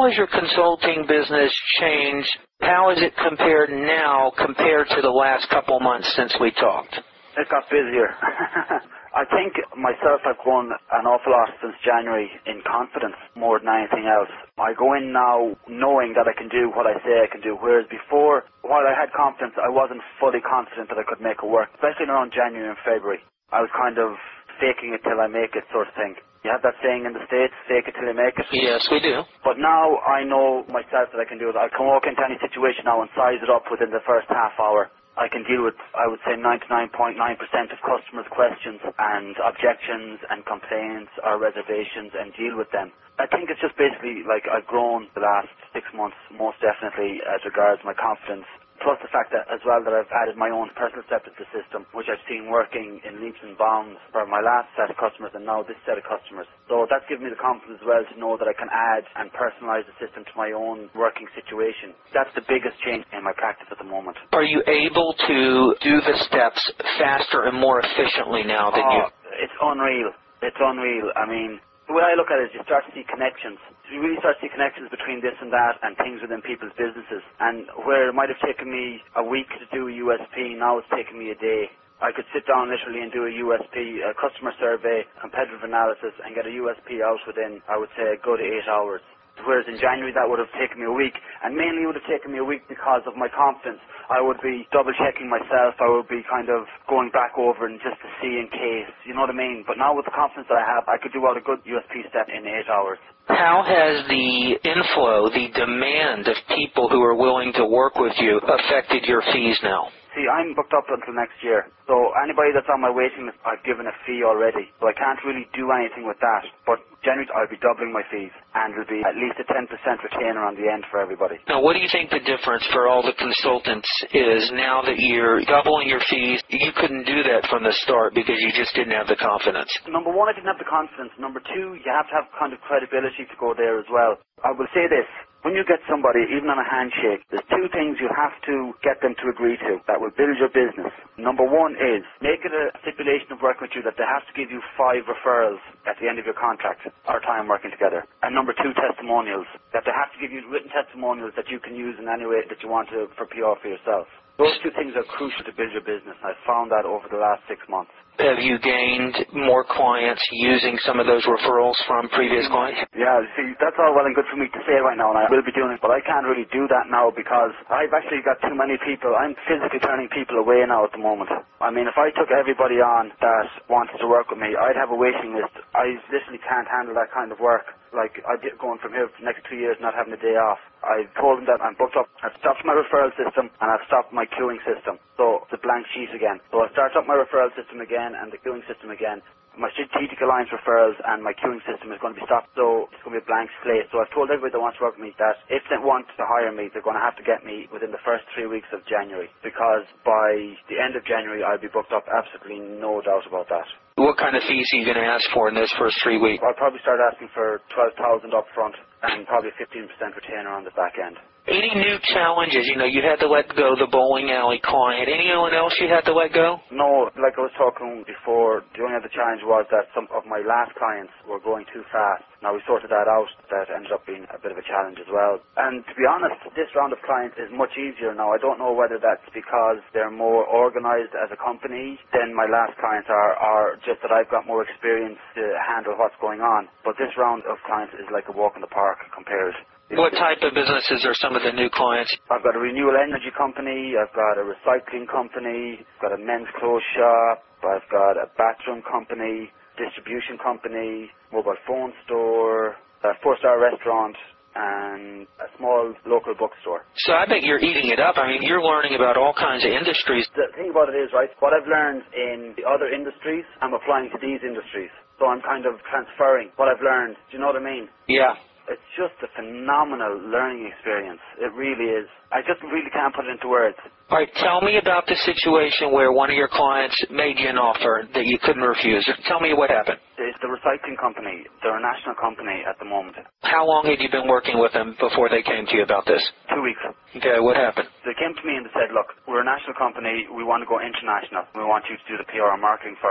How has your consulting business changed? How has it compared now compared to the last couple months since we talked? It got busier. I think myself, I've grown an awful lot since January in confidence more than anything else. I go in now knowing that I can do what I say I can do, whereas before, while I had confidence, I wasn't fully confident that I could make it work, especially around January and February. I was kind of faking it till I make it sort of thing. You have that saying in the States, fake it till you make it? Yes, we do. But now I know myself that I can do it. I can walk into any situation now and size it up within the first half hour. I can deal with, I would say, 99.9% of customers' questions and objections and complaints or reservations and deal with them. I think it's just basically like I've grown the last 6 months, most definitely, as regards my confidence. Plus the fact that as well that I've added my own personal septic system, which I've seen working in leaps and bounds for my last set of customers and now this set of customers. So that's given me the confidence as well to know that I can add and personalize the system to my own working situation. That's the biggest change in my practice at the moment. Are you able to do the steps faster and more efficiently now than you? It's unreal. It's unreal. I mean, the way I look at it is you start to see connections. You really start to see connections between this and that and things within people's businesses. And where it might have taken me a week to do a USP, now it's taking me a day. I could sit down literally and do a USP, a customer survey, competitive analysis, and get a USP out within, I would say, a good 8 hours. Whereas in January that would have taken me a week, and mainly it would have taken me a week because of my confidence. I would be double-checking myself, I would be kind of going back over and just to see in case, you know what I mean? But now with the confidence that I have, I could do out a good USP step in 8 hours. How has the inflow, the demand of people who are willing to work with you affected your fees now? See, I'm booked up until next year, so anybody that's on my waiting list, I've given a fee already, so I can't really do anything with that. But January, I'll be doubling my fees, and it'll be at least a 10% retainer on the end for everybody. Now, what do you think the difference for all the consultants is now that you're doubling your fees? You couldn't do that from the start because you just didn't have the confidence. Number one, I didn't have the confidence. Number two, you have to have kind of credibility to go there as well. I will say this. When you get somebody, even on a handshake, there's two things you have to get them to agree to that will build your business. Number one is, make it a stipulation of working with you that they have to give you 5 referrals at the end of your contract or time working together. And number two, testimonials. That they have to give you written testimonials that you can use in any way that you want to for PR for yourself. Those two things are crucial to build your business. I've found that over the last 6 months. Have you gained more clients using some of those referrals from previous clients? Yeah, see, that's all well and good for me to say right now, and I will be doing it, but I can't really do that now because I've actually got too many people. I'm physically turning people away now at the moment. I mean, if I took everybody on that wanted to work with me, I'd have a waiting list. I literally can't handle that kind of work. Like, I did going from here for the next 2 years not having a day off. I told them that I'm booked up. I've stopped my referral system and I've stopped my queuing system. So it's a blank sheet again. So I'll start up my referral system again and the queuing system again. My strategic alliance referrals and my queuing system is going to be stopped, so it's going to be a blank slate. So I've told everybody that wants to work with me that if they want to hire me, they're going to have to get me within the first 3 weeks of January, because by the end of January I'll be booked up, absolutely no doubt about that. What kind of fees are you going to ask for in those first 3 weeks? I'll probably start asking for $12,000 up front and probably 15% retainer on the back end. Any new challenges? You know, you had to let go the bowling alley client. Anyone else you had to let go? No, like I was talking before, the only other challenge was that some of my last clients were going too fast. Now we sorted that out. That ended up being a bit of a challenge as well. And to be honest, this round of clients is much easier now. I don't know whether that's because they're more organized as a company than my last clients are, or just that I've got more experience to handle what's going on. But this round of clients is like a walk in the park compared. What type of businesses are some of the new clients? I've got a renewable energy company, I've got a recycling company, I've got a men's clothes shop, I've got a bathroom company, distribution company, mobile phone store, a 4-star restaurant, and a small local bookstore. So I bet you're eating it up. I mean, you're learning about all kinds of industries. The thing about it is, right, what I've learned in the other industries, I'm applying to these industries. So I'm kind of transferring what I've learned. Do you know what I mean? Yeah. It's just a phenomenal learning experience. It really is. I just really can't put it into words. All right, tell me about the situation where one of your clients made you an offer that you couldn't refuse. Tell me what happened. It's the recycling company. They're a national company at the moment. How long had you been working with them before they came to you about this? 2 weeks. Okay, what happened? They came to me and they said, look, we're a national company. We want to go international. We want you to do the PR and marketing for it.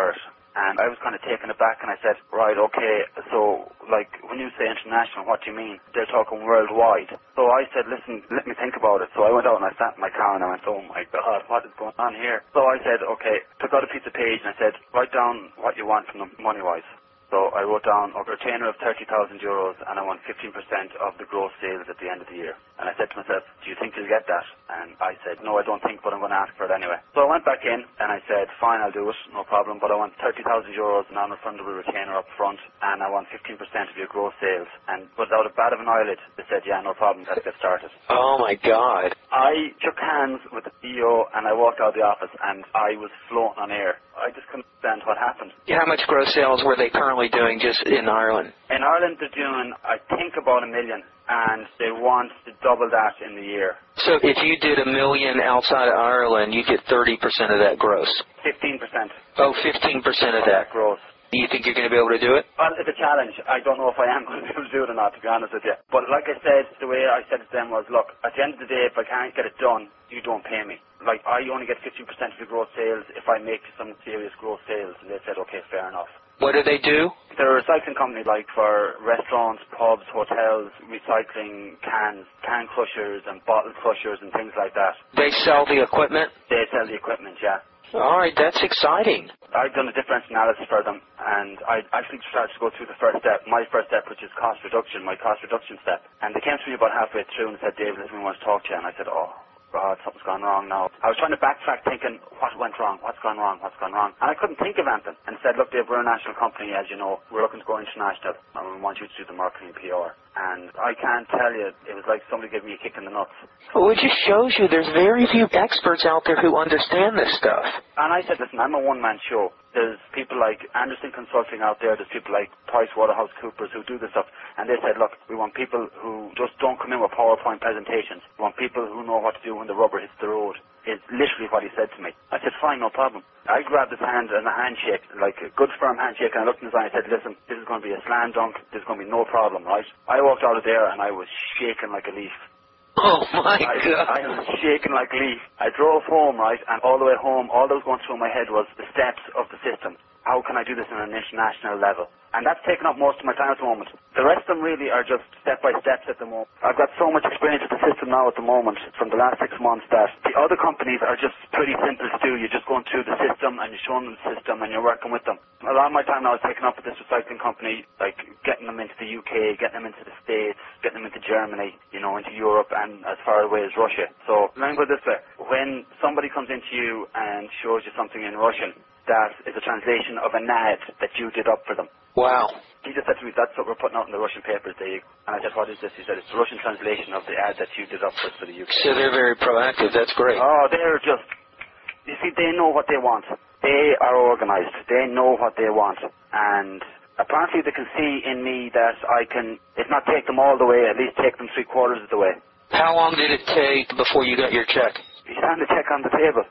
And I was kind of taken aback, and I said, right, okay, so, like, when you say international, what do you mean? They're talking worldwide. So I said, listen, let me think about it. So I went out and I sat in my car, and I went, oh my God, what is going on here? So I said, okay, took out a piece of page, and I said, write down what you want from them money-wise. So I wrote down a retainer of 30,000 euros, and I want 15% of the gross sales at the end of the year. And I said to myself, do you think you'll get that? And I said, no, I don't think, but I'm going to ask for it anyway. So I went back in, and I said, fine, I'll do it, no problem, but I want 30,000 euros non-refundable retainer up front, and I want 15% of your gross sales. And without a bat of an eyelid, they said, yeah, no problem, let's get started. Oh, my God. I shook hands with the CEO, and I walked out of the office, and I was floating on air. I just couldn't understand what happened. How much gross sales were they currently doing just in Ireland? In Ireland, they're doing, I think, about 1 million, and they want to double that in the year. So if you did 1 million outside of Ireland, you get 30% of that gross. 15%. Oh, 15% of that. Gross. Do you think you're going to be able to do it? Well, it's a challenge. I don't know if I am going to be able to do it or not, to be honest with you. But like I said, the way I said it to them was, look, at the end of the day, if I can't get it done, you don't pay me. Like, I only get 15% of your gross sales if I make some serious gross sales. And they said, okay, fair enough. What do they do? They're a recycling company, like for restaurants, pubs, hotels, recycling cans, can crushers and bottle crushers and things like that. They sell the equipment? They sell the equipment, yeah. All right, that's exciting. I've done a differential analysis for them, and I actually started to go through the first step, my first step, which is cost reduction, my cost reduction step. And they came to me about halfway through and said, David, listen, we want to talk to you. And I said, oh, God, something's gone wrong now. I was trying to backtrack thinking, what went wrong? What's gone wrong? What's gone wrong? And I couldn't think of anything. And said, look, Dave, we're a national company, as you know. We're looking to go international, and we want you to do the marketing and PR. And I can't tell you, it was like somebody gave me a kick in the nuts. Well, it just shows you there's very few experts out there who understand this stuff. And I said, listen, I'm a one-man show. There's people like Anderson Consulting out there. There's people like PricewaterhouseCoopers who do this stuff. And they said, look, we want people who just don't come in with PowerPoint presentations. We want people who know what to do when the rubber hits the road. Is literally what he said to me. I said, fine, no problem. I grabbed his hand in a handshake, like a good firm handshake, and I looked in his eye and said, listen, this is going to be a slam dunk. This is going to be no problem, right? I walked out of there and I was shaking like a leaf. Oh, my God. I was shaking like a leaf. I drove home, right, and all the way home, all that was going through my head was the steps of the system. How can I do this on an international level? And that's taken up most of my time at the moment. The rest of them really are just step-by-steps at the moment. I've got so much experience with the system now at the moment from the last 6 months that the other companies are just pretty simple to do. You're just going through the system and you're showing them the system and you're working with them. A lot of my time now is taken up with this recycling company, like getting them into the UK, getting them into the States, getting them into Germany, you know, into Europe and as far away as Russia. So let me put it this way. When somebody comes into you and shows you something in Russian, that is a translation of an ad that you did up for them. Wow. He just said to me, that's what we're putting out in the Russian papers. And I said, what is this? He said, it's the Russian translation of the ad that you did up for the UK. So they're very proactive. That's great. Oh, they're just, you see, they know what they want. They are organized. They know what they want. And apparently they can see in me that I can, if not take them all the way, at least take them 3/4 of the way. How long did it take before you got your check? He signed the check on the table.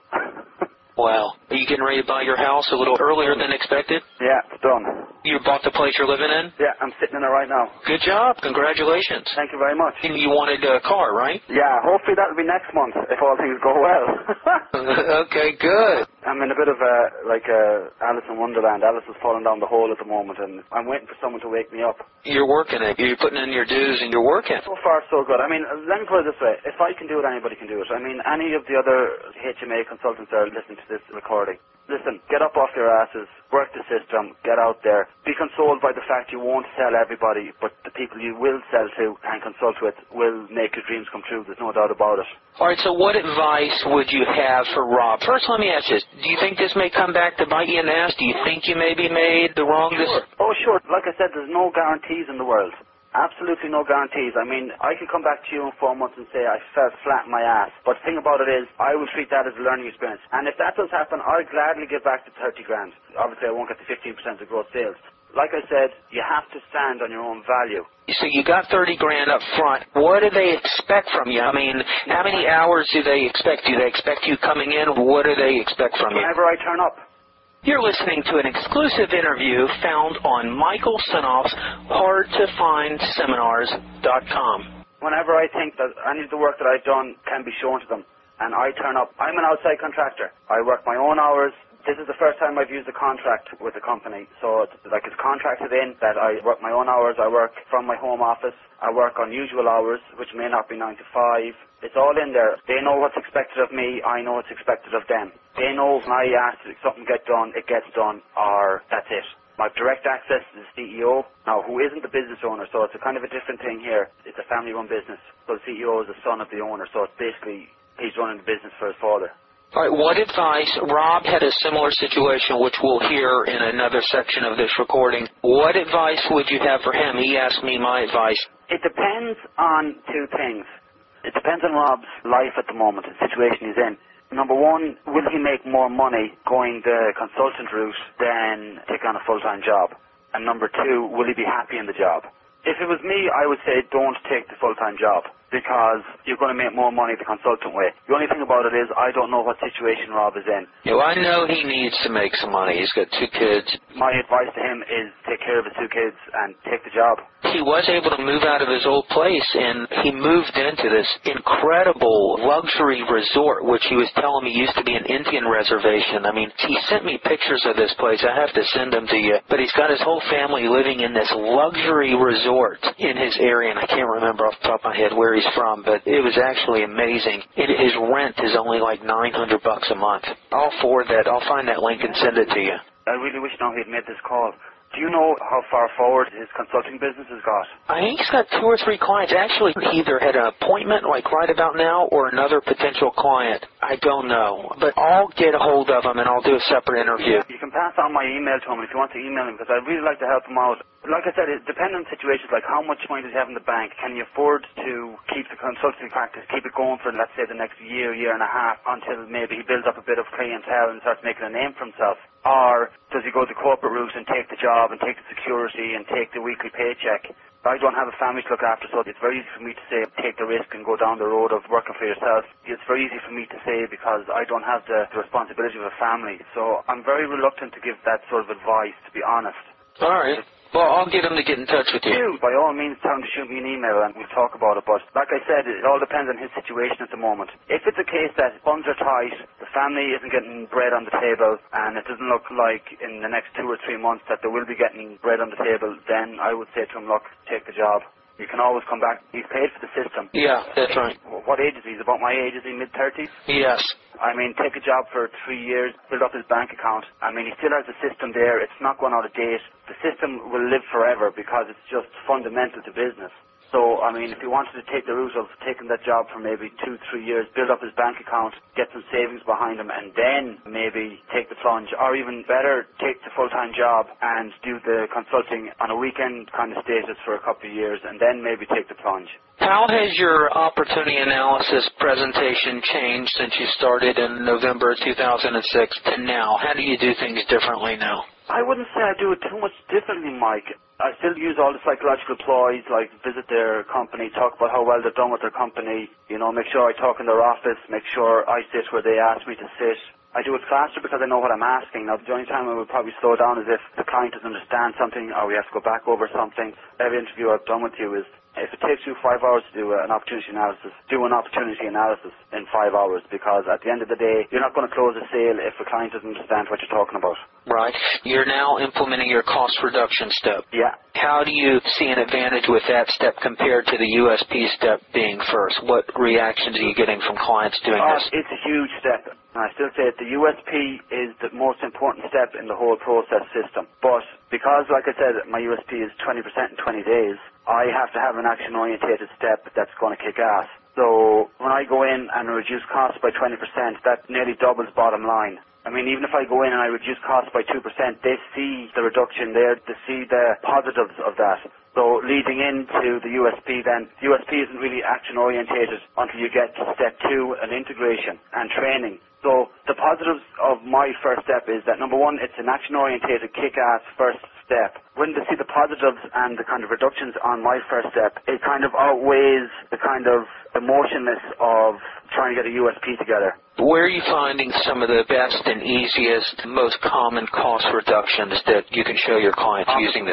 Wow. Are you getting ready to buy your house a little earlier than expected? Yeah, it's done. You bought the place you're living in? Yeah, I'm sitting in it right now. Good job. Congratulations. Thank you very much. And you wanted a car, right? Yeah, hopefully that'll be next month if all things go well. Okay, good. I'm in a bit of Alice in Wonderland. Alice is falling down the hole at the moment, and I'm waiting for someone to wake me up. You're working it. You're putting in your dues, and you're working. So far, so good. I mean, let me put it this way. If I can do it, anybody can do it. I mean, any of the other HMA consultants that are listening to this recording, listen, get up off your asses, work the system, get out there. Be consoled by the fact you won't sell everybody, but the people you will sell to and consult with will make your dreams come true. There's no doubt about it. All right, so what advice would you have for Rob? First, let me ask this. Do you think this may come back to bite you in the ass? Do you think you may be made the wrong decision? Oh, sure. Like I said, there's no guarantees in the world. Absolutely no guarantees. I mean, I can come back to you in 4 months and say I fell flat in my ass. But the thing about it is, I will treat that as a learning experience. And if that does happen, I'll gladly give back the 30 grand. Obviously, I won't get the 15% of gross sales. Like I said, you have to stand on your own value. So you got 30 grand up front. What do they expect from you? I mean, how many hours do they expect you? Do they expect you coming in? What do they expect from you? Whenever I turn up. You're listening to an exclusive interview found on Michael Senoff's HardToFindSeminars.com. Whenever I think that any of the work that I've done can be shown to them, and I turn up, I'm an outside contractor. I work my own hours, This is the first time I've used a contract with the company. So it's contracted in that I work my own hours. I work from my home office. I work unusual hours, which may not be 9 to 5. It's all in there. They know what's expected of me. I know what's expected of them. They know when I ask that something get done, it gets done, or that's it. My direct access to the CEO, now who isn't the business owner, so it's a kind of a different thing here. It's a family-run business, so the CEO is the son of the owner, so it's basically he's running the business for his father. All right, what advice, Rob had a similar situation, which we'll hear in another section of this recording. What advice would you have for him? He asked me my advice. It depends on two things. It depends on Rob's life at the moment, the situation he's in. Number one, will he make more money going the consultant route than take on a full-time job? And number two, will he be happy in the job? If it was me, I would say don't take the full-time job because you're going to make more money the consultant way. The only thing about it is I don't know what situation Rob is in. Yeah, well, I know he needs to make some money. He's got 2 kids. My advice to him is take care of his 2 kids and take the job. He was able to move out of his old place, and he moved into this incredible luxury resort, which he was telling me used to be an Indian reservation. I mean, he sent me pictures of this place. I have to send them to you. But he's got his whole family living in this luxury resort in his area, and I can't remember off the top of my head where he's from, but it was actually amazing. His rent is only like $900 a month. I'll forward that. I'll find that link and send it to you. I really wish now he'd made this call. Do you know how far forward his consulting business has got? I think he's got 2 or 3 clients. Actually, he either had an appointment like right about now or another potential client. I don't know. But I'll get a hold of him and I'll do a separate interview. You can pass on my email to him if you want to email him because I'd really like to help him out. Like I said, it depends on situations like how much money does he have in the bank? Can he afford to keep the consulting practice, keep it going for, let's say, the next year, year and a half until maybe he builds up a bit of clientele and starts making a name for himself? Or does he go the corporate route and take the job and take the security and take the weekly paycheck? I don't have a family to look after, so it's very easy for me to say take the risk and go down the road of working for yourself. It's very easy for me to say because I don't have the responsibility of a family. So I'm very reluctant to give that sort of advice, to be honest. All right. Well, I'll get him to get in touch with you. By all means, tell him to shoot me an email and we'll talk about it. But like I said, it all depends on his situation at the moment. If it's a case that funds are tight, the family isn't getting bread on the table, and it doesn't look like in the next 2 or 3 months that they will be getting bread on the table, then I would say to him, look, take the job. You can always come back. He's paid for the system. Yeah, that's right. What age is he? He's about my age. Is he mid-30s? Yes. I mean, take a job for 3 years, build up his bank account. I mean, he still has the system there. It's not going out of date. The system will live forever because it's just fundamental to business. So, I mean, if he wanted to take the route of taking that job for maybe 2-3 years, build up his bank account, get some savings behind him, and then maybe take the plunge, or even better, take the full-time job and do the consulting on a weekend kind of status for a couple of years, and then maybe take the plunge. How has your opportunity analysis presentation changed since you started in November 2006 to now? How do you do things differently now? I wouldn't say I do it too much differently, Mike. I still use all the psychological ploys, like visit their company, talk about how well they're done with their company, you know, make sure I talk in their office, make sure I sit where they ask me to sit. I do it faster because I know what I'm asking. Now, the only time I would probably slow down is if the client doesn't understand something or we have to go back over something. Every interview I've done with you is, if it takes you 5 hours to do an opportunity analysis, do an opportunity analysis in 5 hours because at the end of the day, you're not going to close a sale if the client doesn't understand what you're talking about. Right. You're now implementing your cost reduction step. Yeah. How do you see an advantage with that step compared to the USP step being first? What reactions are you getting from clients doing this? It's a huge step. And I still say that the USP is the most important step in the whole process system. But because, like I said, my USP is 20% in 20 days, I have to have an action-orientated step that's going to kick ass. So when I go in and reduce costs by 20%, that nearly doubles bottom line. I mean, even if I go in and I reduce costs by 2%, they see the reduction there, they see the positives of that. So leading into the USP then, the USP isn't really action-orientated until you get to step 2, an integration and training. So the positives of my first step is that, number one, it's an action-orientated, kick-ass first step. When they see the positives and the kind of reductions on my first step, it kind of outweighs the kind of emotionless of trying to get a USP together. Where are you finding some of the best and easiest, most common cost reductions that you can show your clients using this?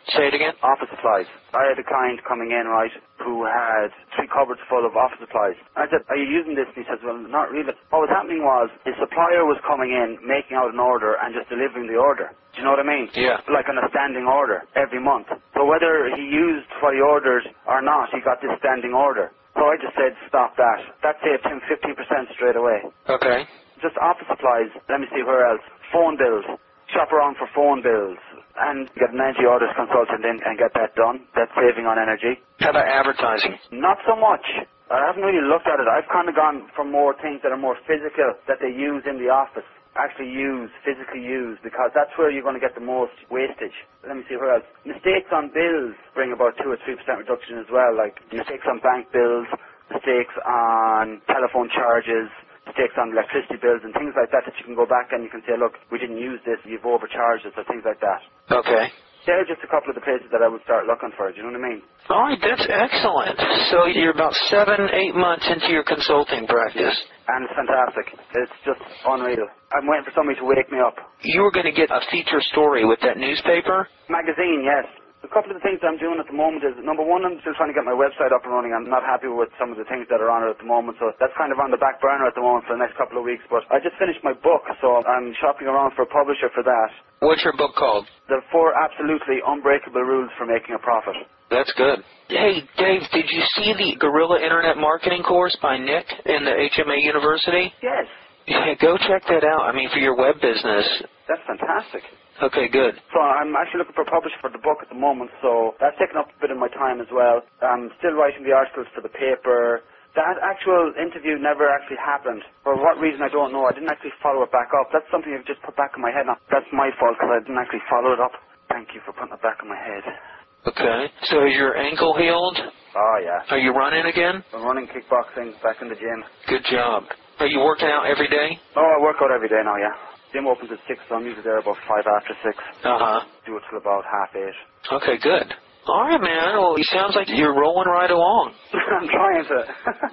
Say it again. Office supplies. I had a client coming in, right, who had 3 cupboards full of office supplies. I said, are you using this? And he says, well, not really. What was happening was his supplier was coming in, making out an order and just delivering the order. Do you know what I mean? Yeah. Like on a standing order every month. So whether he used what he ordered or not, he got this standing order. So I just said, stop that. That saved him 15% straight away. Okay. Just office supplies. Let me see where else. Phone bills. Shop around for phone bills. And get an energy audit consultant in and get that done. That's saving on energy. How about advertising? Not so much. I haven't really looked at it. I've kind of gone for more things that are more physical that they use in the office. Actually use, physically use, because that's where you're going to get the most wastage. Let me see where else. Mistakes on bills bring about 2 or 3% reduction as well, like mistakes on bank bills, mistakes on telephone charges, mistakes on electricity bills and things like that you can go back and you can say, look, we didn't use this, you've overcharged us, or things like that. Okay. They're just a couple of the places that I would start looking for, do you know what I mean? All right, that's excellent. So you're about 7-8 months into your consulting practice. And it's fantastic. It's just unreal. I'm waiting for somebody to wake me up. You were going to get a feature story with that newspaper? Magazine, yes. A couple of the things that I'm doing at the moment is, number one, I'm still trying to get my website up and running. I'm not happy with some of the things that are on it at the moment, so that's kind of on the back burner at the moment for the next couple of weeks. But I just finished my book, so I'm shopping around for a publisher for that. What's your book called? The 4 absolutely unbreakable rules for making a profit. That's good. Hey, Dave, did you see the Guerrilla Internet Marketing course by Nick in the HMA University? Yes. Yeah, go check that out. I mean, for your web business. That's fantastic. Okay, good. So I'm actually looking for a publisher for the book at the moment, so that's taking up a bit of my time as well. I'm still writing the articles for the paper. That actual interview never actually happened. For what reason, I don't know. I didn't actually follow it back up. That's something I've just put back in my head now. That's my fault because I didn't actually follow it up. Thank you for putting it back in my head. Okay. So is your ankle healed? Oh, yeah. Are you running again? I'm running kickboxing, back in the gym. Good job. Are you working out every day? Oh, I work out every day now, yeah. Gym opens at 6, so I'm usually there about 5 after 6. Uh-huh. Do it till about 8:30. Okay, good. All right, man. Well, it sounds like you're rolling right along. I'm trying to.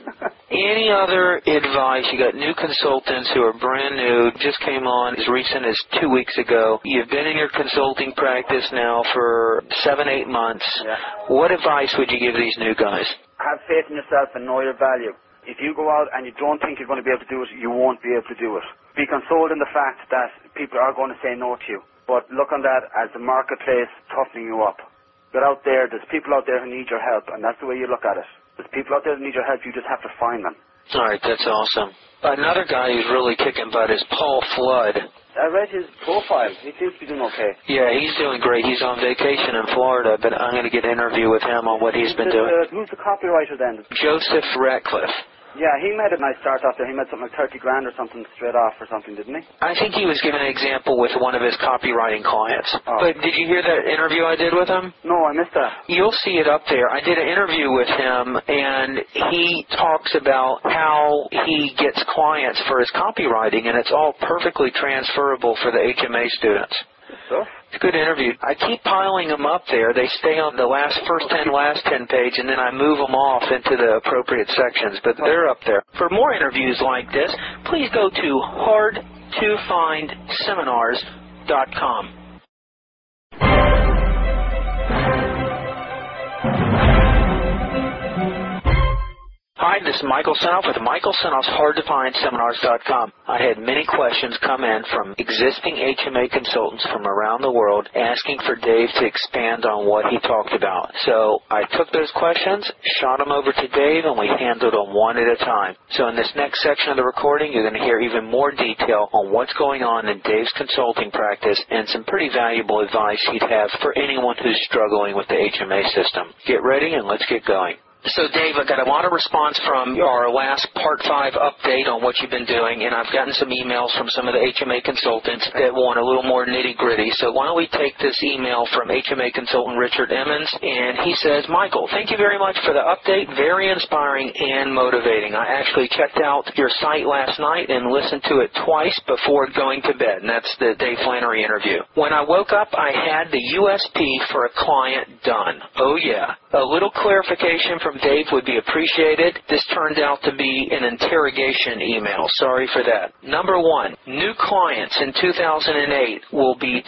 Any other advice? You got new consultants who are brand new, just came on as recent as 2 weeks ago. You've been in your consulting practice now for 7-8 months. Yeah. What advice would you give these new guys? Have faith in yourself and know your value. If you go out and you don't think you're going to be able to do it, you won't be able to do it. Be consoled in the fact that people are going to say no to you. But look on that as the marketplace toughening you up. Get out there, there's people out there who need your help, and that's the way you look at it. There's people out there who need your help, you just have to find them. All right, that's awesome. Another guy who's really kicking butt is Paul Flood. I read his profile. He seems to be doing okay. Yeah, he's doing great. He's on vacation in Florida, but I'm going to get an interview with him on what he's been doing. Who's the copywriter then? Joseph Ratcliffe. Yeah, he made a nice start off there. He made something like 30 grand or something straight off or something, didn't he? I think he was giving an example with one of his copywriting clients. Oh. But did you hear that interview I did with him? No, I missed that. You'll see it up there. I did an interview with him, and he talks about how he gets clients for his copywriting, and it's all perfectly transferable for the HMA students. So? It's a good interview. I keep piling them up there. They stay on the last 10 page, and then I move them off into the appropriate sections. But they're up there. For more interviews like this, please go to hardtofindseminars.com. Hi, this is Michael Senoff with Michael Senoff's HardToFindSeminars.com. I had many questions come in from existing HMA consultants from around the world asking for Dave to expand on what he talked about. So I took those questions, shot them over to Dave, and we handled them one at a time. So in this next section of the recording, you're going to hear even more detail on what's going on in Dave's consulting practice and some pretty valuable advice he'd have for anyone who's struggling with the HMA system. Get ready and let's get going. So, Dave, I got a lot of response from our last Part 5 update on what you've been doing, and I've gotten some emails from some of the HMA consultants that want a little more nitty-gritty. So why don't we take this email from HMA consultant Richard Emmons, and he says, Michael, thank you very much for the update. Very inspiring and motivating. I actually checked out your site last night and listened to it twice before going to bed, and that's the Dave Flannery interview. When I woke up, I had the USP for a client done. Oh, yeah. A little clarification from from Dave would be appreciated. This turned out to be an interrogation email. Sorry for that. Number 1, new clients in 2008 will be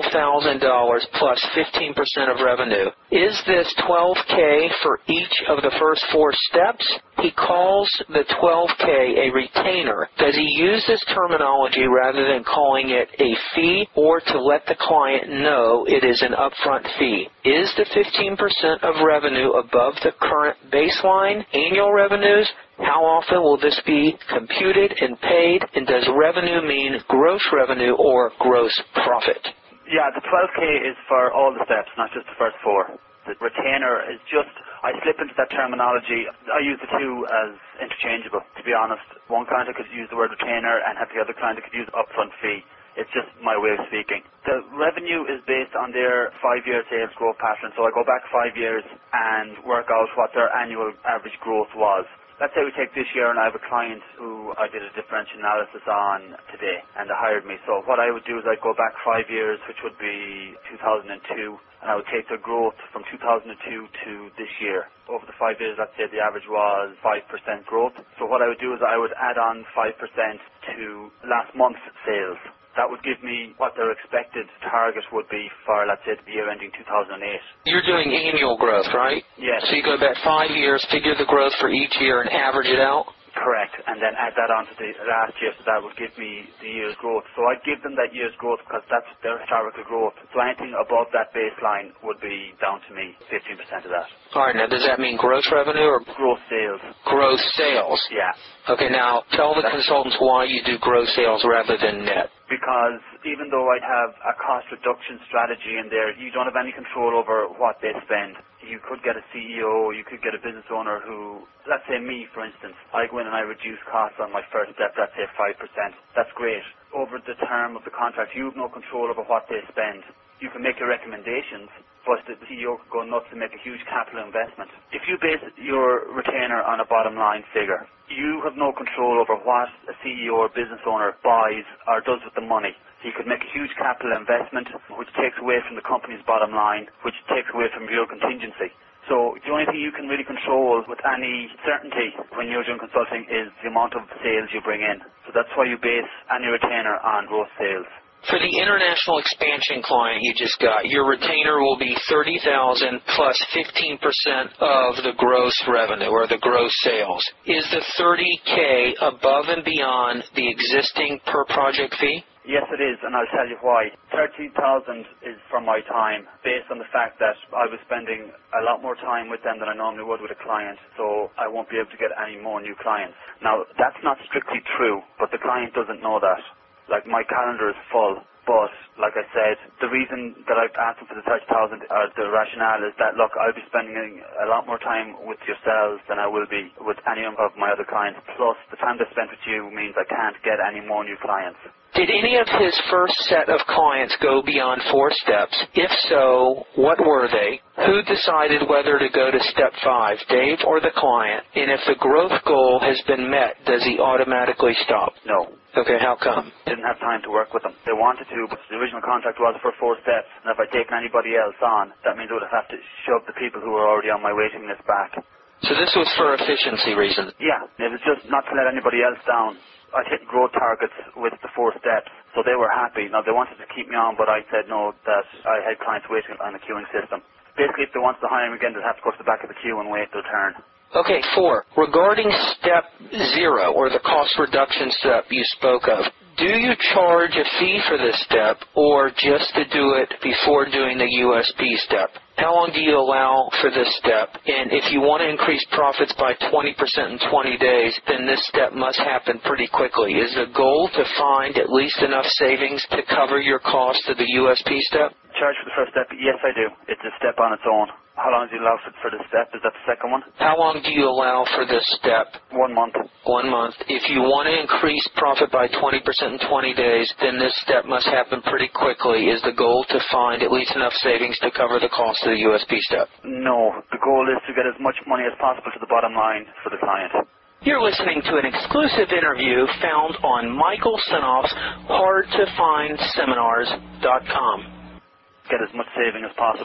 $12,000 plus 15% of revenue. Is this $12K for each of the first 4 steps? He calls the $12K a retainer. Does he use this terminology rather than calling it a fee, or to let the client know it is an upfront fee? Is the 15% of revenue above the current baseline annual revenues? How often will this be computed and paid? And does revenue mean gross revenue or gross profit? Yeah, the 12K is for all the steps, not just the first 4. The retainer is just, I slip into that terminology. I use the two as interchangeable, to be honest. One client I could use the word retainer and have the other client I could use upfront fee. It's just my way of speaking. The revenue is based on their 5-year sales growth pattern. So I go back 5 years and work out what their annual average growth was. Let's say we take this year, and I have a client who I did a differential analysis on today, and they hired me. So what I would do is I'd go back 5 years, which would be 2002, and I would take their growth from 2002 to this year. Over the 5 years, let's say the average was 5% growth. So what I would do is I would add on 5% to last month's sales. That would give me what their expected target would be for, let's say, the year ending 2008. You're doing annual growth, right? Yes. So you go back 5 years, figure the growth for each year, and average it out? Correct, and then add that on to the last year, so that would give me the year's growth. So I'd give them that year's growth because that's their historical growth. So anything above that baseline would be down to me, 15% of that. All right, now does that mean gross revenue or gross sales? Gross sales. Yeah. Okay, now tell the consultants why you do gross sales rather than net. Because even though I'd have a cost reduction strategy in there, you don't have any control over what they spend. You could get a CEO, you could get a business owner who, let's say me, for instance, I go in and I reduce costs on my first step, let's say 5%. That's great. Over the term of the contract, you have no control over what they spend. You can make your recommendations, but the CEO could go nuts and make a huge capital investment. If you base your retainer on a bottom line figure, you have no control over what a CEO or business owner buys or does with the money. So you could make a huge capital investment, which takes away from the company's bottom line, which takes away from your contingency. So the only thing you can really control with any certainty when you're doing consulting is the amount of sales you bring in. So that's why you base any retainer on gross sales. For the international expansion client you just got, your retainer will be $30,000 plus 15% of the gross revenue or the gross sales. Is the $30K above and beyond the existing per project fee? Yes, it is, and I'll tell you why. $30,000 is from my time, based on the fact that I was spending a lot more time with them than I normally would with a client, so I won't be able to get any more new clients. Now, that's not strictly true, but the client doesn't know that. Like, my calendar is full, but, like I said, the reason that I've asked them for the $30,000, the rationale is that, look, I'll be spending a lot more time with yourselves than I will be with any of my other clients. Plus, the time they spent with you means I can't get any more new clients. Did any of his first set of clients go beyond 4 steps? If so, what were they? Who decided whether to go to step 5, Dave or the client? And if the growth goal has been met, does he automatically stop? No. Okay, how come? Didn't have time to work with them. They wanted to, but the original contract was for 4 steps. And if I'd taken anybody else on, that means I would have to shove the people who were already on my waiting list back. So this was for efficiency reasons? Yeah, it was just not to let anybody else down. I'd hit growth targets with the 4 steps, so they were happy. Now, they wanted to keep me on, but I said no, that I had clients waiting on the queuing system. Basically, if they wanted to hire me again, they'd have to go to the back of the queue and wait their turn. Okay, 4. Regarding step 0, or the cost reduction step you spoke of, do you charge a fee for this step, or just to do it before doing the USP step? How long do you allow for this step? And if you want to increase profits by 20% in 20 days, then this step must happen pretty quickly. Is the goal to find at least enough savings to cover your cost of the USP step? Charge for the first step? Yes, I do. It's a step on its own. How long do you allow for this step? Is that the second one? How long do you allow for this step? 1 month. 1 month. If you want to increase profit by 20% in 20 days, then this step must happen pretty quickly. Is the goal to find at least enough savings to cover the cost of the USP step? No. The goal is to get as much money as possible to the bottom line for the client. You're listening to an exclusive interview found on Michael Senoff's HardToFindSeminars.com. Get as much saving as possible.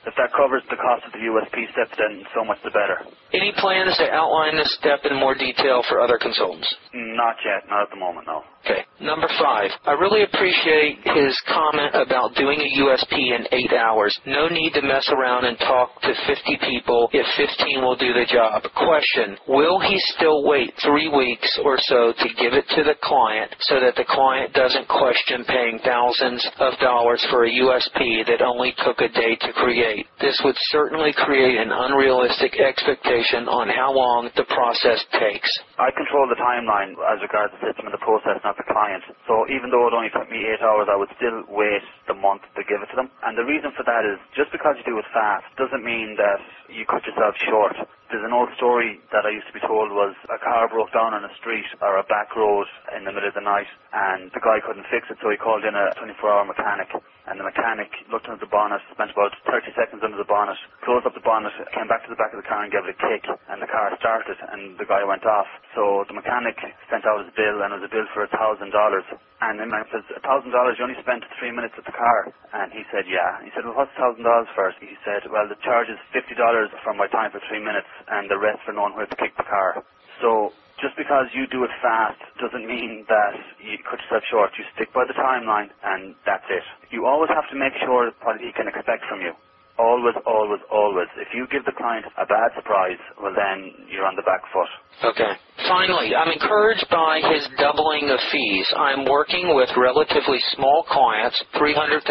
If that covers the cost of the USP step, then so much the better. Any plans to outline this step in more detail for other consultants? Not yet, not at the moment, no. Okay. Number 5, I really appreciate his comment about doing a USP in 8 hours. No need to mess around and talk to 50 people if 15 will do the job. Question, will he still wait 3 weeks or so to give it to the client so that the client doesn't question paying thousands of dollars for a USP that only took a day to create? This would certainly create an unrealistic expectation on how long the process takes. I control the timeline as regards the system and the process, not the client. So even though it only took me 8 hours, I would still wait the month to give it to them. And the reason for that is just because you do it fast doesn't mean that you cut yourself short. There's an old story that I used to be told was a car broke down on a street or a back road in the middle of the night and the guy couldn't fix it, so he called in a 24-hour mechanic. And the mechanic looked under the bonnet, spent about 30 seconds under the bonnet, closed up the bonnet, came back to the back of the car and gave it a kick, and the car started and the guy went off. So the mechanic sent out his bill, and it was a bill for $1,000. And the man says, $1,000, you only spent 3 minutes at the car. And he said, yeah. He said, well, what's $1,000 first? He said, well, the charge is $50 for my time for 3 minutes and the rest for knowing where to kick the car. So just because you do it fast doesn't mean that you cut yourself short. You stick by the timeline and that's it. You always have to make sure what he can expect from you. Always, always, always. If you give the client a bad surprise, well then you're on the back foot. Okay. Finally, I'm encouraged by his doubling of fees. I'm working with relatively small clients, $300,000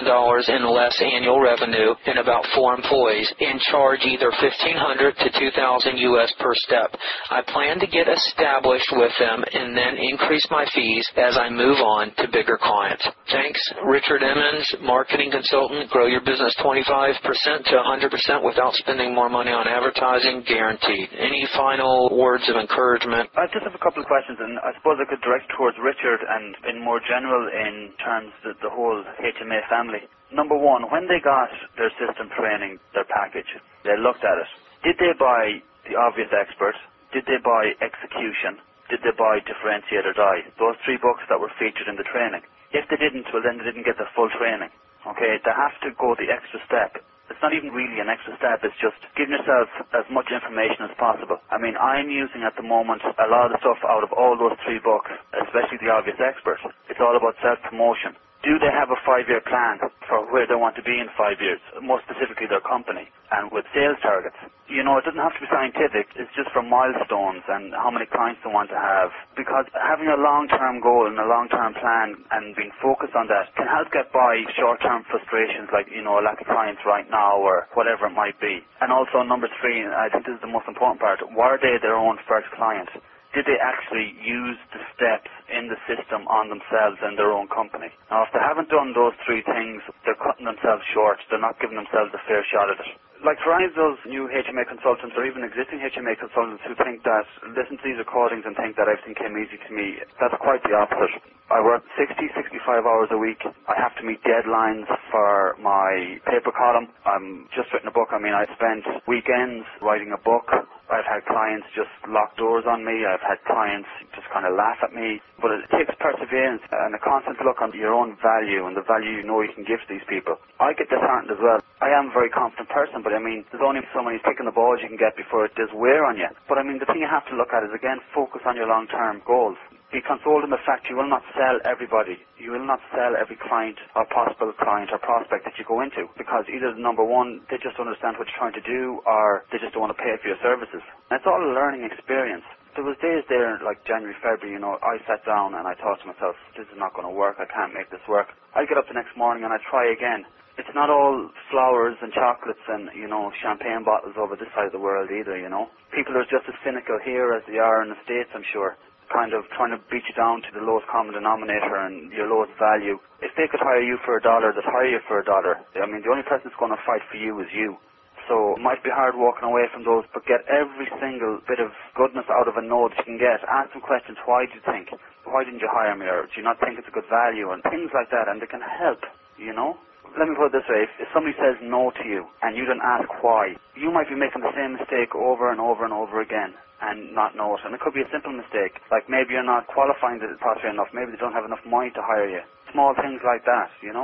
in less annual revenue, and about 4 employees, and charge either $1,500 to $2,000 US per step. I plan to get established with them and then increase my fees as I move on to bigger clients. Thanks, Richard Emmons, marketing consultant. Grow your business 25% to 100% without spending more money on advertising, guaranteed. Any final words of encouragement? I just have a couple of questions, and I suppose I could direct towards Richard and in more general in terms of the whole HMA family. Number 1, when they got their system training, their package, they looked at it. Did they buy The Obvious Expert? Did they buy Execution? Did they buy Differentiate or Die? Those 3 books that were featured in the training. If they didn't, well then they didn't get the full training. Okay, they have to go the extra step. It's not even really an extra step, it's just giving yourself as much information as possible. I mean, I'm using at the moment a lot of the stuff out of all those 3 books, especially The Obvious Expert. It's all about self-promotion. Do they have a 5-year plan for where they want to be in 5 years, more specifically their company, and with sales targets? You know, it doesn't have to be scientific, it's just for milestones and how many clients they want to have. Because having a long-term goal and a long-term plan and being focused on that can help get by short-term frustrations like, you know, a lack of clients right now or whatever it might be. And also number 3, and I think this is the most important part, were they their own first client? Did they actually use the steps in the system on themselves and their own company? Now, if they haven't done those 3 things, they're cutting themselves short. They're not giving themselves a fair shot at it. Like for any of those new HMA consultants or even existing HMA consultants who think that, listen to these recordings and think that everything came easy to me, that's quite the opposite. I work 60, 65 hours a week. I have to meet deadlines for my paper column. I'm just written a book. I mean, I spent weekends writing a book. I've had clients just lock doors on me. I've had clients just kind of laugh at me. But it takes perseverance and a constant look on your own value and the value you know you can give to these people. I get disheartened as well. I am a very confident person, but I mean, there's only so many kicking the balls you can get before it does wear on you. But I mean, the thing you have to look at is, again, focus on your long-term goals. Be consoled in the fact you will not sell everybody. You will not sell every client or possible client or prospect that you go into, because either, number 1, they just don't understand what you're trying to do, or they just don't want to pay for your services. And it's all a learning experience. There was days there, like January, February, you know, I sat down and I thought to myself, this is not going to work, I can't make this work. I get up the next morning and I try again. It's not all flowers and chocolates and, you know, champagne bottles over this side of the world either, you know. People are just as cynical here as they are in the States, I'm sure. Kind of trying to beat you down to the lowest common denominator and your lowest value. If they could hire you for $1, they'd hire you for $1. I mean, the only person that's going to fight for you is you. So it might be hard walking away from those, but get every single bit of goodness out of a no that you can get. Ask them questions. Why do you think? Why didn't you hire me? Or do you not think it's a good value? And things like that, and they can help, you know? Let me put it this way. If somebody says no to you and you don't ask why, you might be making the same mistake over and over and over again and not know it. And it could be a simple mistake. Like maybe you're not qualifying the properly enough. Maybe they don't have enough money to hire you. Small things like that, you know?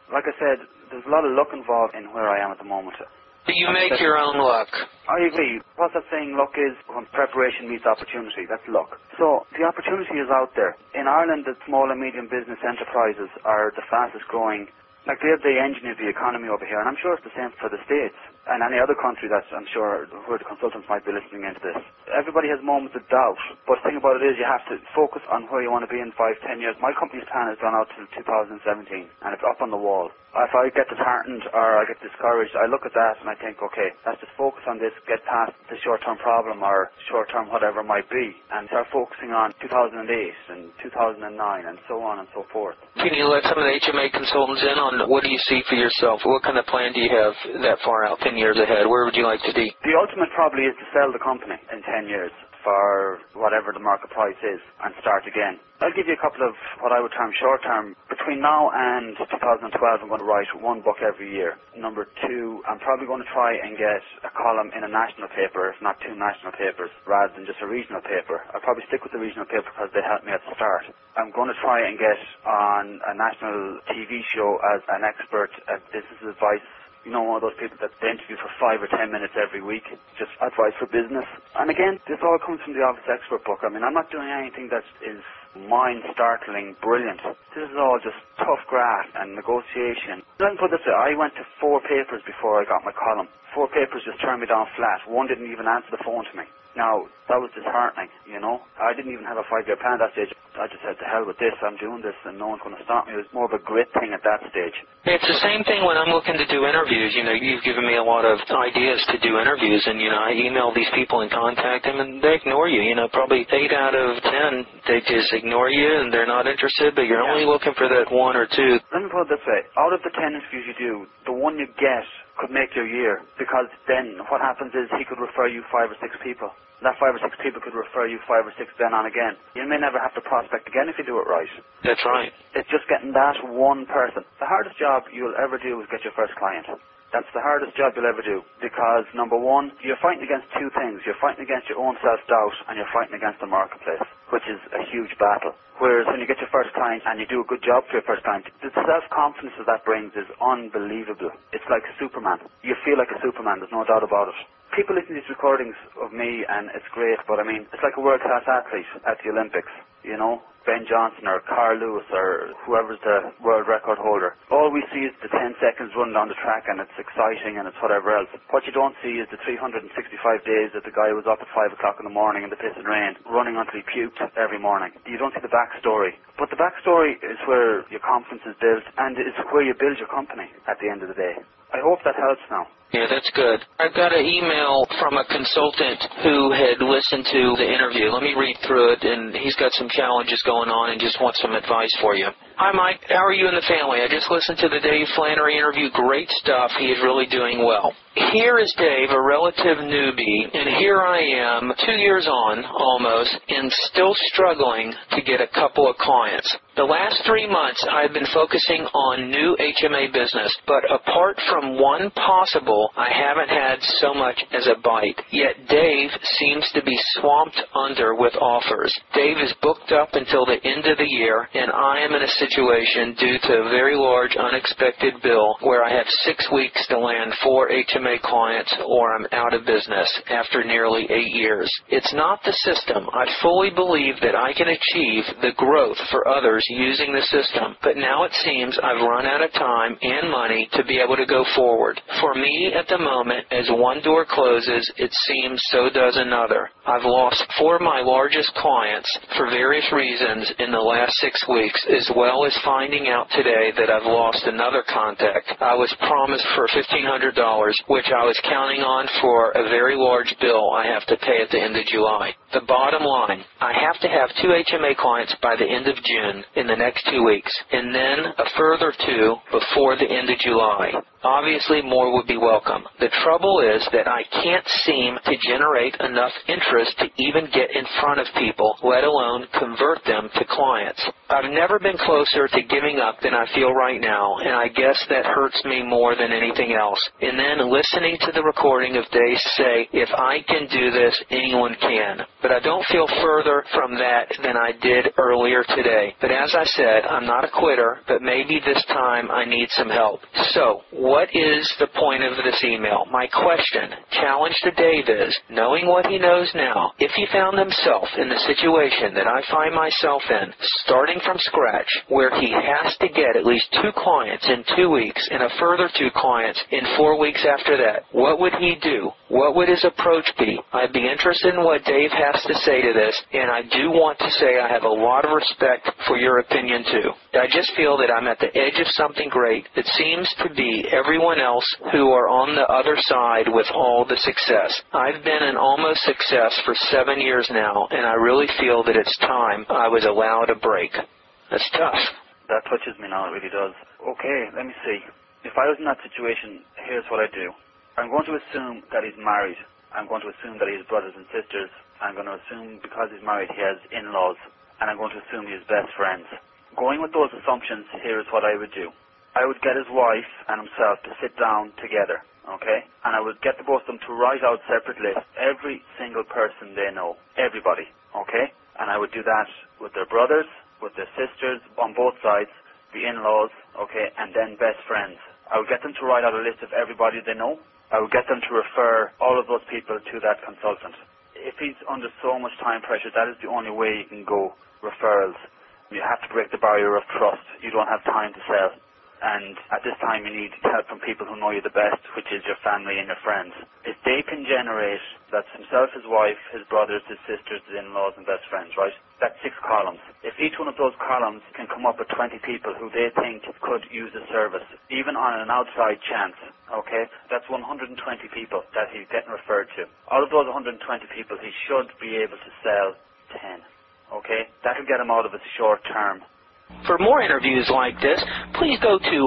Like I said, there's a lot of luck involved in where I am at the moment. You make your own luck. I agree. What's that saying? Luck is when preparation meets opportunity. That's luck. So the opportunity is out there. In Ireland, the small and medium business enterprises are the fastest growing. Like, they're the engine of the economy over here, and I'm sure it's the same for the States and any other country that I'm sure where the consultants might be listening into this. Everybody has moments of doubt, but the thing about it is you have to focus on where you want to be in 5-10 years. My company's plan has gone out till 2017, and it's up on the wall. If I get disheartened or I get discouraged, I look at that and I think, okay, let's just focus on this, get past the short-term problem or short-term whatever it might be, and start focusing on 2008 and 2009 and so on and so forth. Can you let some of the HMA consultants in on what do you see for yourself? What kind of plan do you have that far out, 10 years ahead? Where would you like to be? The ultimate probably is to sell the company in 10 years for whatever the market price is and start again. I'll give you a couple of what I would term short-term. Between now and 2012, I'm going to write one book every year. Number two, I'm probably going to try and get a column in a national paper, if not two national papers, rather than just a regional paper. I'll probably stick with the regional paper because they helped me at the start. I'm going to try and get on a national TV show as an expert at business advice. You know, one of those people that they interview for 5 or 10 minutes every week, just advice for business. And again, this all comes from the Office Expert book. I mean, I'm not doing anything that is mind-startling brilliant. This is all just tough graft and negotiation. Let me put this way, I went to 4 papers before I got my column. 4 papers just turned me down flat. One didn't even answer the phone to me. Now, that was disheartening, you know. I didn't even have a 5-year plan at that stage. I just said, to hell with this, I'm doing this and no one's going to stop me. It was more of a grit thing at that stage. It's the same thing when I'm looking to do interviews. You know, you've given me a lot of ideas to do interviews, and, you know, I email these people and contact them, and they ignore you. You know, probably 8 out of 10, they just ignore you, and they're not interested, but you're only looking for that 1 or 2. Let me put it this way. Out of the 10 interviews you do, the one you get could make your year, because then what happens is he could refer you 5 or 6 people. That 5 or 6 people could refer you 5 or 6 then on again. You may never have to prospect again if you do it right. That's right. It's just getting that one person. The hardest job you'll ever do is get your first client. That's the hardest job you'll ever do, because number one, you're fighting against 2 things. You're fighting against your own self-doubt and you're fighting against the marketplace, which is a huge battle. Whereas when you get your first client and you do a good job for your first client, the self-confidence that that brings is unbelievable. It's like Superman. You feel like a Superman, there's no doubt about it. People listen to these recordings of me and it's great, but I mean, it's like a world-class athlete at the Olympics, you know? Ben Johnson or Carl Lewis or whoever's the world record holder. All we see is the 10 seconds run down the track and it's exciting and it's whatever else. What you don't see is the 365 days that the guy was up at 5 o'clock in the morning in the piss and rain, running until he puked every morning. You don't see the backstory. But the backstory is where your confidence is built and it's where you build your company at the end of the day. I hope that helps now. Yeah, that's good. I got an email from a consultant who had listened to the interview. Let me read through it, and he's got some challenges going on and just wants some advice for you. Hi, Mike. How are you and the family? I just listened to the Dave Flannery interview. Great stuff. He is really doing well. Here is Dave, a relative newbie, and here I am, 2 years on, almost, and still struggling to get a couple of clients. The last 3 months, I've been focusing on new HMA business, but apart from one possible, I haven't had so much as a bite. Yet Dave seems to be swamped under with offers. Dave is booked up until the end of the year, and I am in a situation due to a very large unexpected bill where I have 6 weeks to land 4 HMA clients or I'm out of business after nearly 8 years. It's not the system. I fully believe that I can achieve the growth for others using the system, but now it seems I've run out of time and money to be able to go forward. For me, at the moment, as one door closes, it seems so does another. I've lost 4 of my largest clients for various reasons in the last 6 weeks, as well as finding out today that I've lost another contact. I was promised for $1,500, which I was counting on for a very large bill I have to pay at the end of July. The bottom line, I have to have 2 HMA clients by the end of June in the next 2 weeks, and then a further 2 before the end of July. Obviously, more would be welcome. The trouble is that I can't seem to generate enough interest to even get in front of people, let alone convert them to clients. I've never been closer to giving up than I feel right now, and I guess that hurts me more than anything else. And then listening to the recording of Dave say, if I can do this, anyone can. but I don't feel further from that than I did earlier today. But as I said, I'm not a quitter, but maybe this time I need some help. So, what is the point of this email? My question, challenge to Dave is, knowing what he knows now, if he found himself in the situation that I find myself in, starting from scratch, where he has to get at least 2 clients in 2 weeks and a further 2 clients in 4 weeks after that, what would he do? What would his approach be? I'd be interested in what Dave has to say to this, and I do want to say I have a lot of respect for your opinion too. I just feel that I'm at the edge of something great that seems to be everyone else who are on the other side with all the success. I've been an almost success for 7 years now, and I really feel that it's time I was allowed a break. That's tough. That touches me now, it really does. Okay, let me see. If I was in that situation, here's what I do. I'm going to assume that he's married. I'm going to assume that he has brothers and sisters. I'm going to assume because he's married he has in-laws. And I'm going to assume he has best friends. Going with those assumptions, here is what I would do. I would get his wife and himself to sit down together, okay? And I would get the both of them to write out separate lists, every single person they know, everybody, okay? And I would do that with their brothers, with their sisters on both sides, the in-laws, okay, and then best friends. I would get them to write out a list of everybody they know. I would get them to refer all of those people to that consultant. If he's under so much time pressure, that is the only way you can go, referrals. You have to break the barrier of trust. You don't have time to sell. And at this time you need help from people who know you the best, which is your family and your friends. If they can generate, that's himself, his wife, his brothers, his sisters, his in-laws and best friends, right? That's 6 columns. If each one of those columns can come up with 20 people who they think could use the service, even on an outside chance, okay, that's 120 people that he's getting referred to. Out of those 120 people, he should be able to sell 10, okay? That will get him out of his short term. For more interviews like this, please go to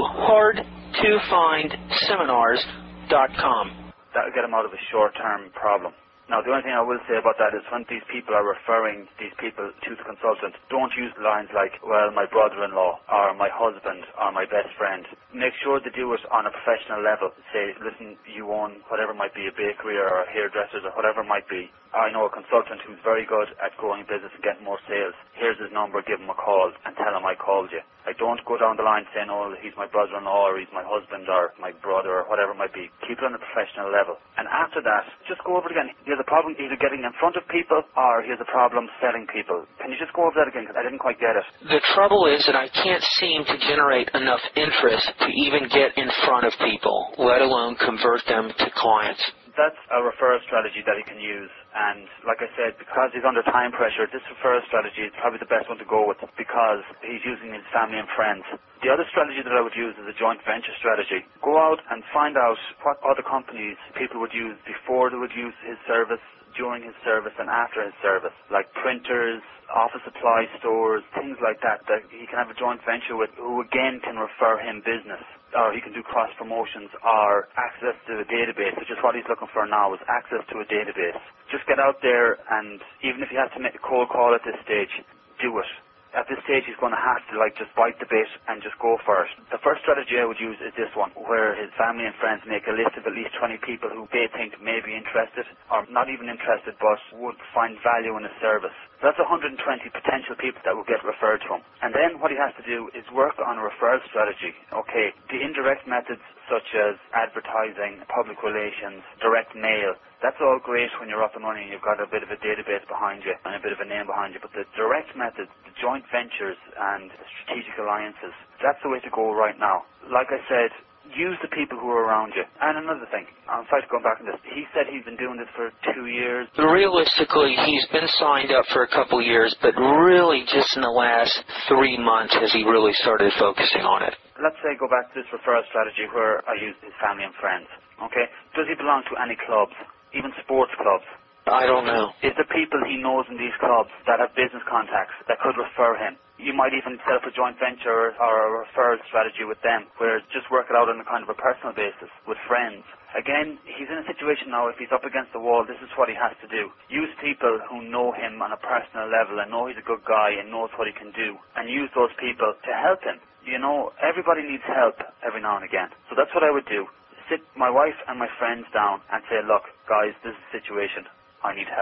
hardtofindseminars.com. That will get him out of a short-term problem. Now, the only thing I will say about that is when these people are referring these people to the consultant, don't use lines like, well, my brother-in-law, or my husband, or my best friend. Make sure they do it on a professional level. Say, listen, you own whatever might be, a bakery or hairdressers or whatever it might be. I know a consultant who's very good at growing business and getting more sales. Here's his number, give him a call and tell him I called you. I don't go down the line saying, oh, he's my brother-in-law or he's my husband or my brother or whatever it might be. Keep it on a professional level. And after that, just go over it again. He has a problem either getting in front of people or he has a problem selling people. Can you just go over that again? Because I didn't quite get it. The trouble is that I can't seem to generate enough interest to even get in front of people, let alone convert them to clients. That's a referral strategy that he can use. And like I said, because he's under time pressure, this referral strategy is probably the best one to go with because he's using his family and friends. The other strategy that I would use is a joint venture strategy. Go out and find out what other companies people would use before they would use his service, during his service and after his service, like printers, office supply stores, things like that he can have a joint venture with who again can refer him business. Or he can do cross promotions or access to a database, which is what he's looking for now, is access to a database. Just get out there and even if he has to make a cold call at this stage, do it. At this stage, he's going to have to just bite the bit and just go for it. The first strategy I would use is this one, where his family and friends make a list of at least 20 people who they think may be interested, or not even interested, but would find value in his service. That's 120 potential people that will get referred to him. And then what he has to do is work on a referral strategy. Okay, the indirect methods such as advertising, public relations, direct mail, that's all great when you're up and running and you've got a bit of a database behind you and a bit of a name behind you. But the direct methods, the joint ventures and the strategic alliances, that's the way to go right now. Like I said, use the people who are around you. And another thing, I'm sorry to go back on this. He said he's been doing this for 2 years. Realistically, he's been signed up for a couple years, but really just in the last 3 months has he really started focusing on it. Let's say go back to this referral strategy where I use his family and friends. Okay? Does he belong to any clubs? Even sports clubs? I don't know. Is there people he knows in these clubs that have business contacts that could refer him? You might even set up a joint venture or a referral strategy with them where just work it out on a kind of a personal basis with friends. Again, he's in a situation now, if he's up against the wall, this is what he has to do. Use people who know him on a personal level and know he's a good guy and knows what he can do, and use those people to help him. You know, everybody needs help every now and again. So that's what I would do. Sit my wife and my friends down and say, look, guys, this is the situation. I need help.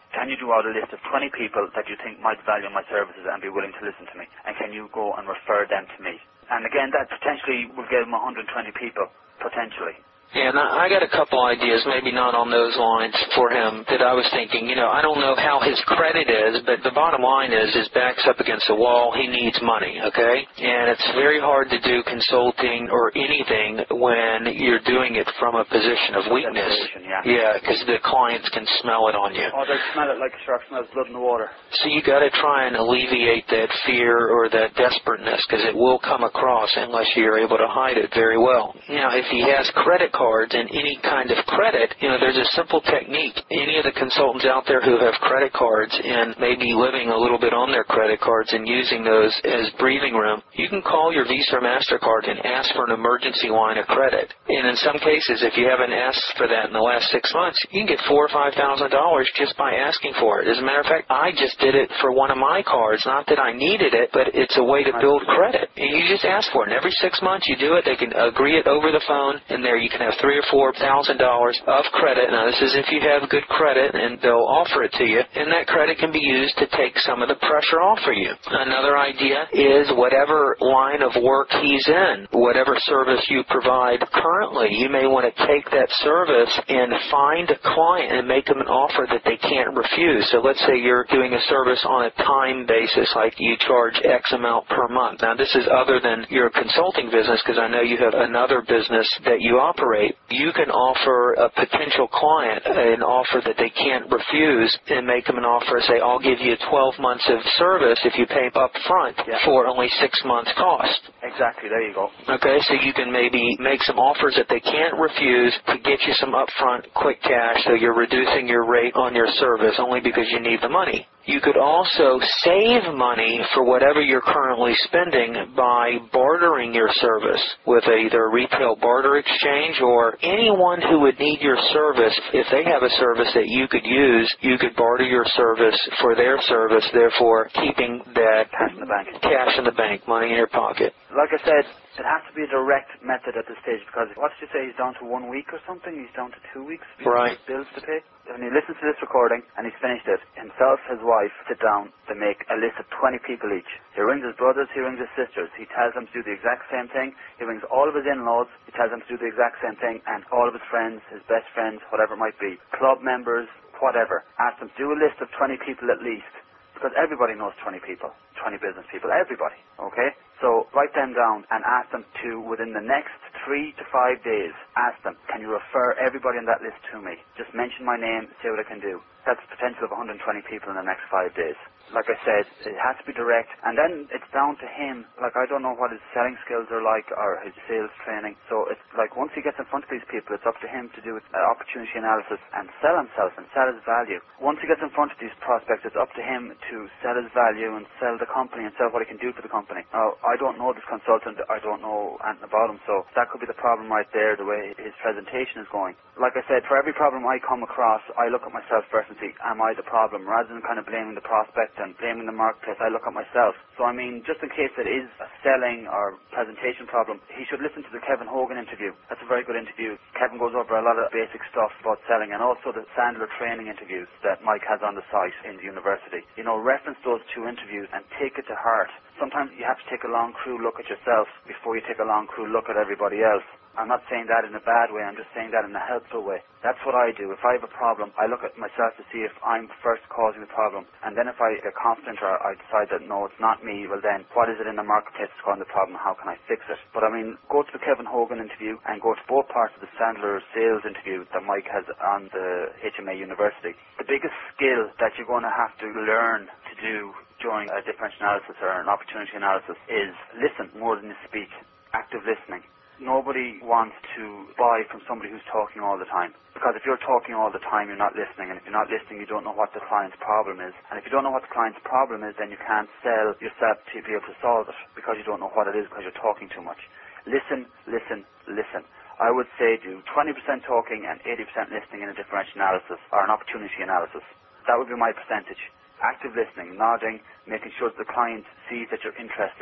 can you do out a list of 20 people that you think might value my services and be willing to listen to me? And can you go and refer them to me? And again, that potentially will give them 120 people, potentially. Yeah, and I got a couple ideas, maybe not on those lines for him, that I was thinking, I don't know how his credit is, but the bottom line is his back's up against the wall. He needs money, okay? And it's very hard to do consulting or anything when you're doing it from a position of weakness. Yeah, because the clients can smell it on you. Oh, they smell it like a shark smells blood in the water. So you got to try and alleviate that fear or that desperateness, because it will come across unless you're able to hide it very well. Now, if he has credit cards and any kind of credit, there's a simple technique. Any of the consultants out there who have credit cards and maybe living a little bit on their credit cards and using those as breathing room, you can call your Visa or MasterCard and ask for an emergency line of credit. And in some cases, if you haven't asked for that in the last 6 months, you can get $4,000 or $5,000 just by asking for it. As a matter of fact, I just did it for one of my cards. Not that I needed it, but it's a way to build credit. And you just ask for it. And every 6 months you do it, they can agree it over the phone, and there you can have $3,000 or $4,000 of credit. Now, this is if you have good credit, and they'll offer it to you, and that credit can be used to take some of the pressure off for you. Another idea is whatever line of work he's in, whatever service you provide currently, you may want to take that service and find a client and make them an offer that they can't refuse. So let's say you're doing a service on a time basis, like you charge X amount per month. Now, this is other than your consulting business, because I know you have another business that you operate. You can offer a potential client an offer that they can't refuse and make them an offer, say, I'll give you 12 months of service if you pay up front for only 6 months cost. Exactly, there you go. Okay, so you can maybe make some offers that they can't refuse to get you some upfront quick cash, so you're reducing your rate on your service only because you need the money. You could also save money for whatever you're currently spending by bartering your service with either a retail barter exchange or anyone who would need your service. If they have a service that you could use, you could barter your service for their service, therefore keeping that cash in the bank, money in your pocket. Like I said, it has to be a direct method at this stage, because what did you say, he's down to 1 week or something? He's down to 2 weeks? Right. Bills to pay? When he listens to this recording and he's finished it, himself, his wife, sit down to make a list of 20 people each. He rings his brothers, he rings his sisters. He tells them to do the exact same thing. He rings all of his in-laws. He tells them to do the exact same thing. And all of his friends, his best friends, whatever it might be. Club members, whatever. Ask them to do a list of 20 people at least. Because everybody knows 20 people, 20 business people, everybody, okay? So write them down and ask them to, within the next 3 to 5 days, ask them, can you refer everybody on that list to me? Just mention my name, say what I can do. That's the potential of 120 people in the next 5 days. Like I said, it has to be direct, and then it's down to him. Like, I don't know what his selling skills are like or his sales training. So it's like once he gets in front of these people, it's up to him to do opportunity analysis and sell himself and sell his value. Once he gets in front of these prospects, it's up to him to sell his value and sell the company and sell what he can do for the company. Now, I don't know this consultant. I don't know anything about him, so that could be the problem right there, the way his presentation is going. Like I said, for every problem I come across, I look at myself first and see, am I the problem? Rather than kind of blaming the prospect and blaming the marketplace, I look at myself. So I mean, just in case it is a selling or presentation problem, he should listen to the Kevin Hogan interview. That's a very good interview. Kevin goes over a lot of basic stuff about selling, and also the Sandler training interviews that Mike has on the site in the university. Reference those 2 interviews and take it to heart. Sometimes you have to take a long, cruel look at yourself before you take a long, cruel look at everybody else. I'm not saying that in a bad way, I'm just saying that in a helpful way. That's what I do. If I have a problem, I look at myself to see if I'm first causing the problem. And then if I get confident or I decide that no, it's not me, well then, what is it in the marketplace that's causing the problem? How can I fix it? But I mean, go to the Kevin Hogan interview and go to both parts of the Sandler sales interview that Mike has on the HMA University. The biggest skill that you're going to have to learn to do during a differential analysis or an opportunity analysis is listen more than you speak. Active listening. Nobody wants to buy from somebody who's talking all the time. Because if you're talking all the time, you're not listening. And if you're not listening, you don't know what the client's problem is. And if you don't know what the client's problem is, then you can't sell yourself to be able to solve it. Because you don't know what it is, because you're talking too much. Listen, listen, listen. I would say do 20% talking and 80% listening in a differential analysis or an opportunity analysis. That would be my percentage. Active listening, nodding, making sure that the client sees that you're interested.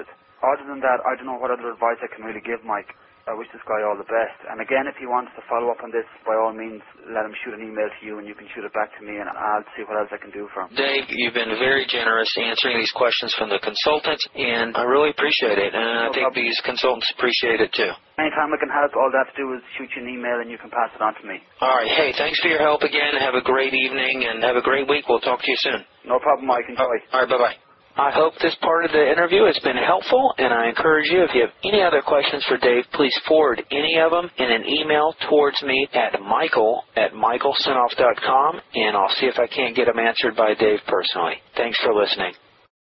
Other than that, I don't know what other advice I can really give, Mike. I wish this guy all the best. And again, if he wants to follow up on this, by all means, let him shoot an email to you and you can shoot it back to me and I'll see what else I can do for him. Dave, you've been very generous answering these questions from the consultants, and I really appreciate it. And I think these consultants appreciate it too. Anytime I can help, all I have to do is shoot you an email and you can pass it on to me. All right. Hey, thanks for your help again. Have a great evening and have a great week. We'll talk to you soon. No problem, Mike. Enjoy. All right. Bye-bye. I hope this part of the interview has been helpful, and I encourage you, if you have any other questions for Dave, please forward any of them in an email towards me at michael@michaelsinoff.com, and I'll see if I can't get them answered by Dave personally. Thanks for listening.